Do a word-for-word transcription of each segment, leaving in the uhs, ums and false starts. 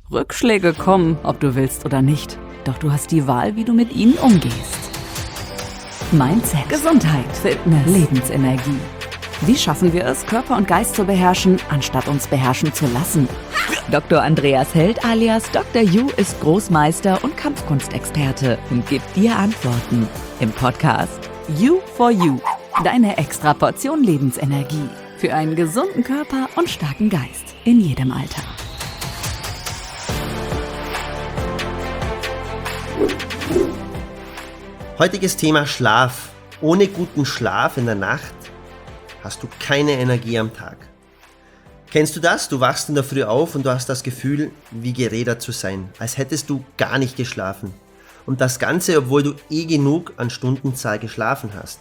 Rückschläge kommen, ob du willst oder nicht. Doch du hast die Wahl, wie du mit ihnen umgehst. Mindset, Gesundheit, Fitness, Lebensenergie. Wie schaffen wir es, Körper und Geist zu beherrschen, anstatt uns beherrschen zu lassen? Doktor Andreas Held alias Doktor Yu ist Großmeister und Kampfkunstexperte und gibt dir Antworten im Podcast You for You. Deine extra Portion Lebensenergie für einen gesunden Körper und starken Geist in jedem Alter. Heutiges Thema Schlaf. Ohne guten Schlaf in der Nacht hast du keine Energie am Tag. Kennst du das? Du wachst in der Früh auf und du hast das Gefühl, wie gerädert zu sein, als hättest du gar nicht geschlafen. Und das Ganze, obwohl du eh genug an Stundenzahl geschlafen hast.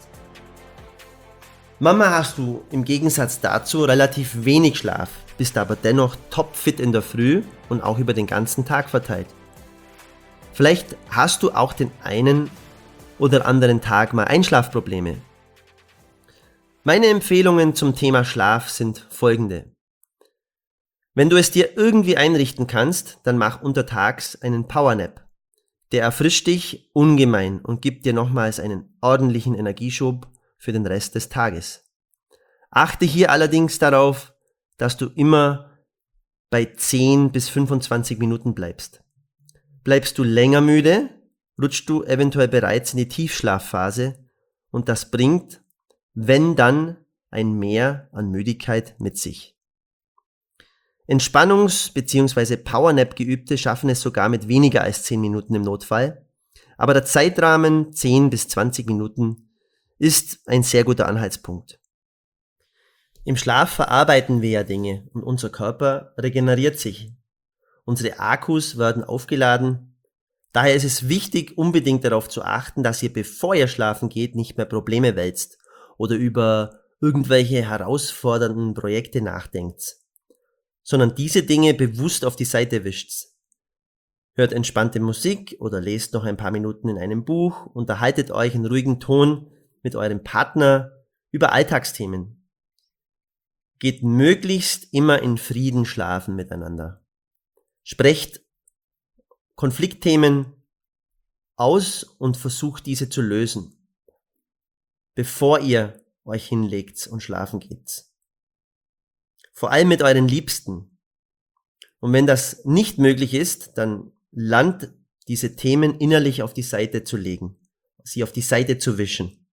Mama hast du im Gegensatz dazu relativ wenig Schlaf, bist aber dennoch topfit in der Früh und auch über den ganzen Tag verteilt. Vielleicht hast du auch den einen oder anderen Tag mal Einschlafprobleme. Meine Empfehlungen zum Thema Schlaf sind folgende. Wenn du es dir irgendwie einrichten kannst, dann mach untertags einen Powernap. Der erfrischt dich ungemein und gibt dir nochmals einen ordentlichen Energieschub für den Rest des Tages. Achte hier allerdings darauf, dass du immer bei zehn bis fünfundzwanzig Minuten bleibst. Bleibst du länger müde, rutschst du eventuell bereits in die Tiefschlafphase und das bringt, wenn dann, ein Mehr an Müdigkeit mit sich. Entspannungs- bzw. Powernap-Geübte schaffen es sogar mit weniger als zehn Minuten im Notfall, aber der Zeitrahmen zehn bis zwanzig Minuten ist ein sehr guter Anhaltspunkt. Im Schlaf verarbeiten wir ja Dinge und unser Körper regeneriert sich. Unsere Akkus werden aufgeladen. Daher ist es wichtig, unbedingt darauf zu achten, dass ihr, bevor ihr schlafen geht, nicht mehr Probleme wälzt oder über irgendwelche herausfordernden Projekte nachdenkt, sondern diese Dinge bewusst auf die Seite wischt. Hört entspannte Musik oder lest noch ein paar Minuten in einem Buch, unterhaltet euch in ruhigem Ton mit eurem Partner über Alltagsthemen. Geht möglichst immer in Frieden schlafen miteinander. Sprecht Konfliktthemen aus und versucht diese zu lösen, bevor ihr euch hinlegt und schlafen geht. Vor allem mit euren Liebsten. Und wenn das nicht möglich ist, dann lernt diese Themen innerlich auf die Seite zu legen, sie auf die Seite zu wischen.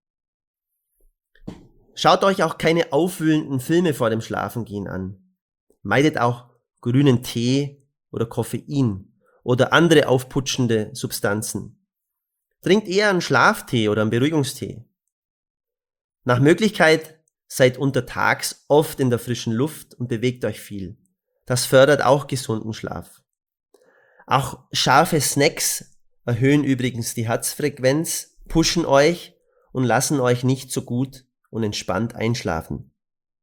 Schaut euch auch keine aufwühlenden Filme vor dem Schlafengehen an. Meidet auch grünen Tee oder Koffein oder andere aufputschende Substanzen. Trinkt eher einen Schlaftee oder einen Beruhigungstee. Nach Möglichkeit seid untertags oft in der frischen Luft und bewegt euch viel. Das fördert auch gesunden Schlaf. Auch scharfe Snacks erhöhen übrigens die Herzfrequenz, pushen euch und lassen euch nicht so gut und entspannt einschlafen.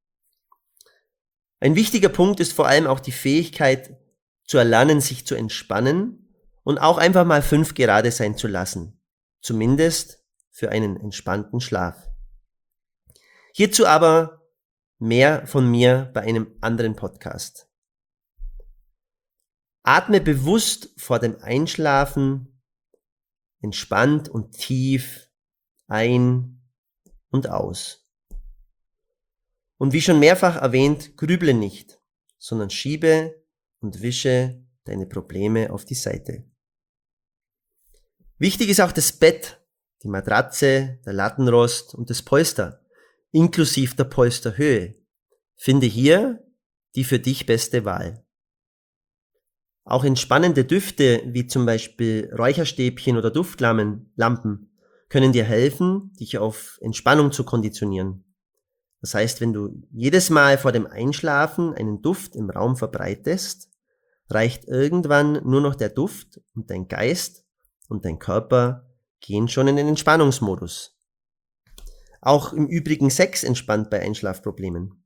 Ein wichtiger Punkt ist vor allem auch die Fähigkeit zu erlernen, sich zu entspannen und auch einfach mal fünf gerade sein zu lassen. Zumindest für einen entspannten Schlaf. Hierzu aber mehr von mir bei einem anderen Podcast. Atme bewusst vor dem Einschlafen entspannt und tief ein und aus. Und wie schon mehrfach erwähnt, grüble nicht, sondern schiebe und wische deine Probleme auf die Seite. Wichtig ist auch das Bett, die Matratze, der Lattenrost und das Polster, inklusive der Polsterhöhe. Finde hier die für dich beste Wahl. Auch entspannende Düfte wie zum Beispiel Räucherstäbchen oder Duftlampen Lampen können dir helfen, dich auf Entspannung zu konditionieren. Das heißt, wenn du jedes Mal vor dem Einschlafen einen Duft im Raum verbreitest, reicht irgendwann nur noch der Duft und dein Geist und dein Körper gehen schon in den Entspannungsmodus. Auch im Übrigen Sex entspannt bei Einschlafproblemen.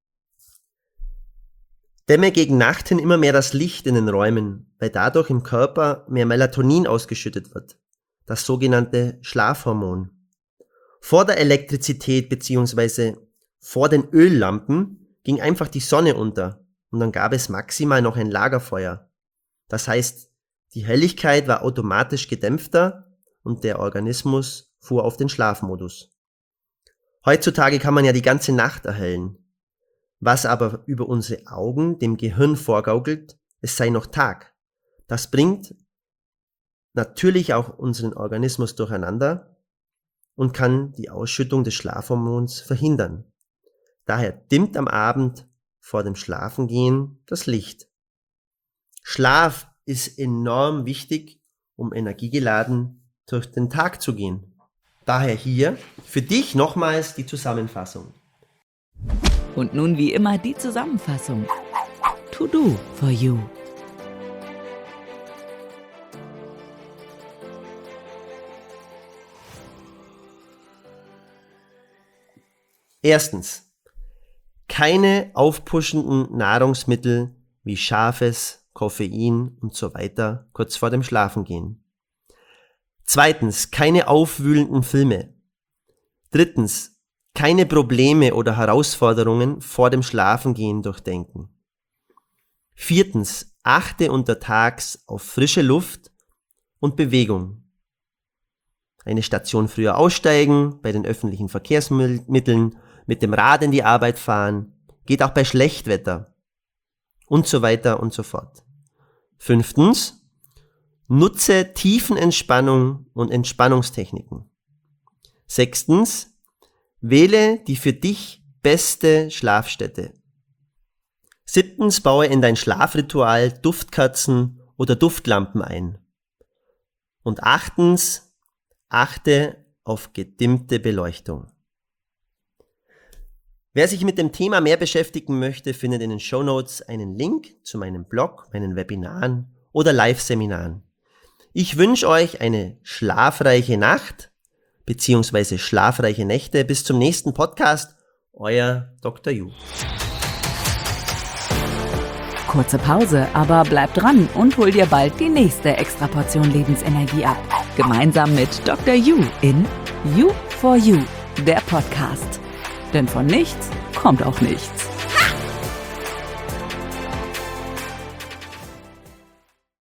Dämme gegen Nacht hin immer mehr das Licht in den Räumen, weil dadurch im Körper mehr Melatonin ausgeschüttet wird, das sogenannte Schlafhormon. Vor der Elektrizität bzw. vor den Öllampen ging einfach die Sonne unter und dann gab es maximal noch ein Lagerfeuer. Das heißt, die Helligkeit war automatisch gedämpfter und der Organismus fuhr auf den Schlafmodus. Heutzutage kann man ja die ganze Nacht erhellen, was aber über unsere Augen dem Gehirn vorgaukelt, es sei noch Tag. Das bringt natürlich auch unseren Organismus durcheinander und kann die Ausschüttung des Schlafhormons verhindern. Daher dimmt am Abend vor dem Schlafengehen das Licht. Schlaf ist enorm wichtig, um energiegeladen durch den Tag zu gehen. Daher hier für dich nochmals die Zusammenfassung. Und nun wie immer die Zusammenfassung. To do for you. Erstens. Keine aufpuschenden Nahrungsmittel wie scharfes, Koffein und so weiter kurz vor dem Schlafengehen. Zweitens. Keine aufwühlenden Filme. Drittens. Keine Probleme oder Herausforderungen vor dem Schlafengehen durchdenken. Viertens. Achte untertags auf frische Luft und Bewegung. Eine Station früher aussteigen, bei den öffentlichen Verkehrsmitteln, mit dem Rad in die Arbeit fahren, geht auch bei Schlechtwetter und so weiter und so fort. Fünftens. Nutze Tiefenentspannung und Entspannungstechniken. Sechstens. Wähle die für dich beste Schlafstätte. Siebtens. Baue in dein Schlafritual Duftkerzen oder Duftlampen ein. Und achtens. Achte auf gedimmte Beleuchtung. Wer sich mit dem Thema mehr beschäftigen möchte, findet in den Shownotes einen Link zu meinem Blog, meinen Webinaren oder Live-Seminaren. Ich wünsche euch eine schlafreiche Nacht bzw. schlafreiche Nächte. Bis zum nächsten Podcast. Euer Doktor Ju. Kurze Pause, aber bleib dran und hol dir bald die nächste Extraportion Lebensenergie ab. Gemeinsam mit Doktor Ju in You for You, der Podcast. Denn von nichts kommt auch nichts.